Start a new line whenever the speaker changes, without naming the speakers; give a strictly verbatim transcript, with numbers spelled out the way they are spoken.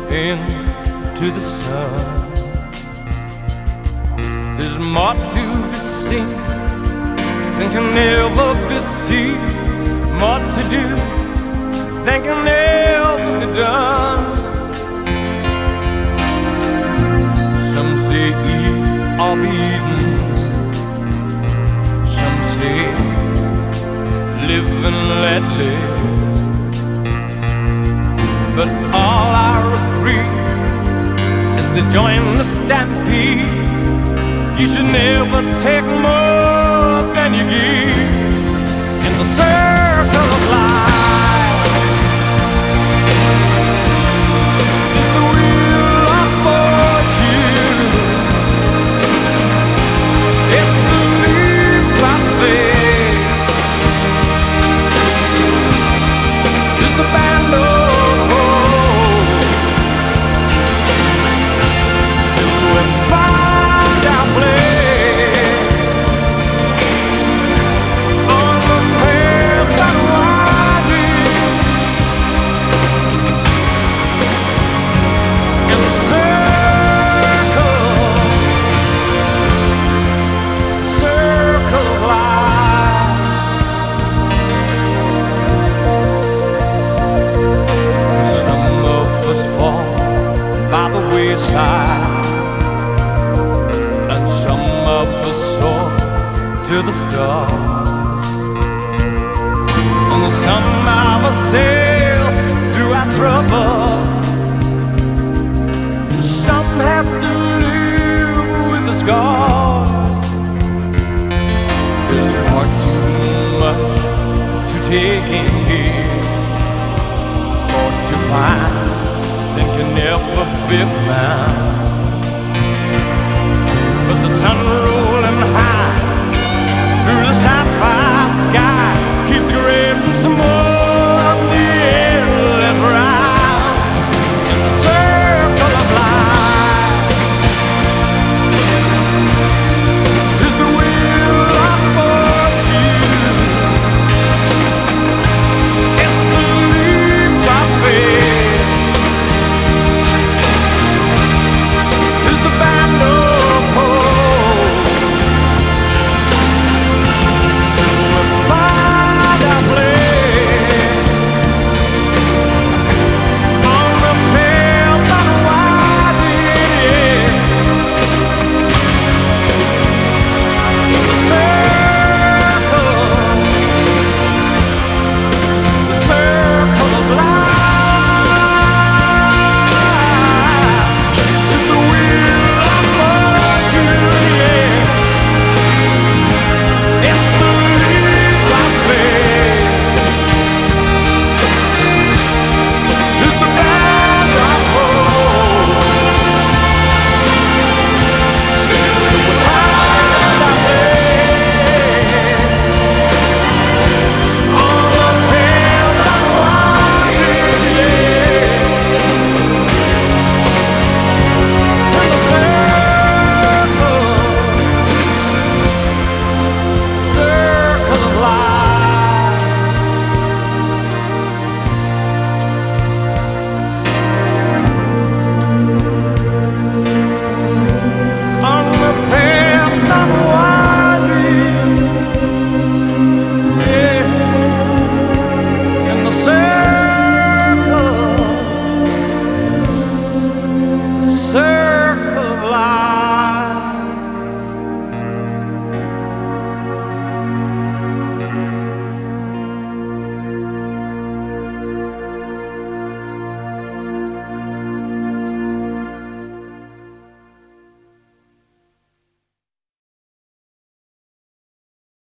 into the sun. There's more to be seen than can never be seen, more to do than can never be done. Some say eat or be eaten, some say live and let live. But all I agree is to join the stampede. You should never take more than you give in the circle of life. It's the wheel of fortune, it's the leap of faith, it's the band of hope till we find our place on the path that winding in the circle, circle of life. Some of us fall by the wayside, and some of us soar to the stars, and some of us sail through our trouble. Some have to live with the scars. There's far too much to take in here, or to find that can never be found.